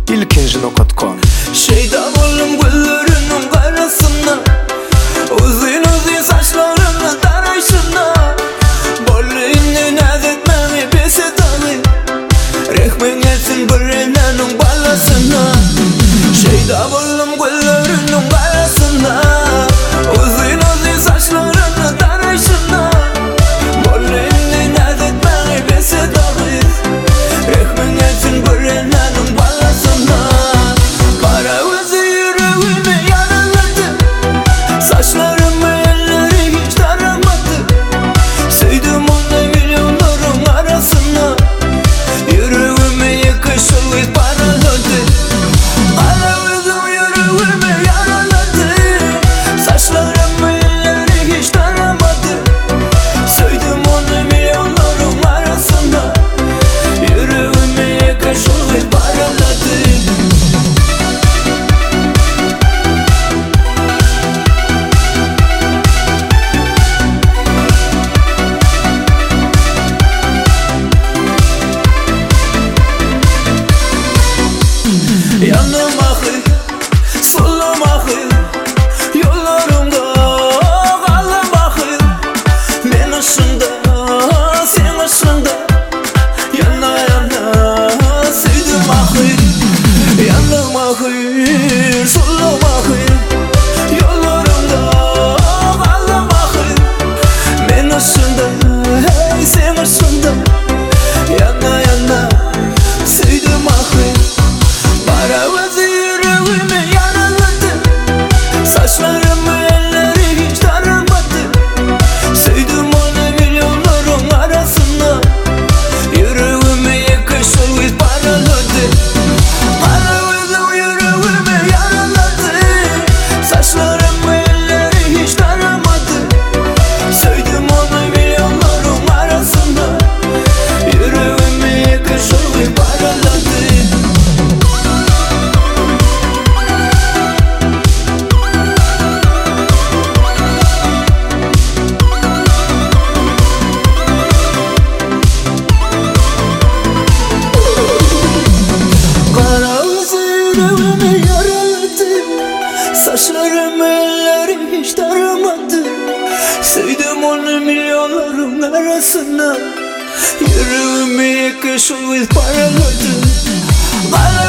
ilkinci.com. Şeyda oğlum güllerinin karasına, uzun uzun saçlarını tarayışına, bolluyunu naz etmeyi pes etmeyi, rehmin etsin birinin balasına. Şeyda oğlum güllerinin karasına, uzun uzun saçlarını tarayışına, bolluyunu naz etmeyi pes etmeyi, rehmin etsin birinin balasına. Kara gözü yüreğimi yaraladı, saçlarımı elleri hiç taramadı. Sevdim onu milyonların arasına, yüreğimi yıkışılı paraladı. Kara gözü yüreğimi yaraladı, saçlarımı elleri hiç taramadı. Sevdim onu milyonların arasına, yüreğimi yıkışılı paraladı. Yanım ahır, solum ahır, yollarımda kalım ahır. Ben ışığında, sen ışığında, yana yana sevdim ahır. Yanım ahır, solum ahır, yollarımda kalım ahır. Ben ışığında, hey sen ışığında, yana yana sevdim ahır. Kara gözü yüreğimi yaraladı, saçlarımı elleri hiç taramadı. Sevdim onu milyonların arasına, yüreğimi yıkışılı paraladı. Kara gözü yüreğimi yaraladı, saçlarımı elleri hiç taramadı. Sevdim onu milyonların arasına, yüreğimi yıkışılı paraladı. Kara gözü yüreğimi yaraladı, saçlarımı elleri hiç taramadı. Sevdim onu milyonların arasına, yüreğimi yıkışılı paraladı. Kara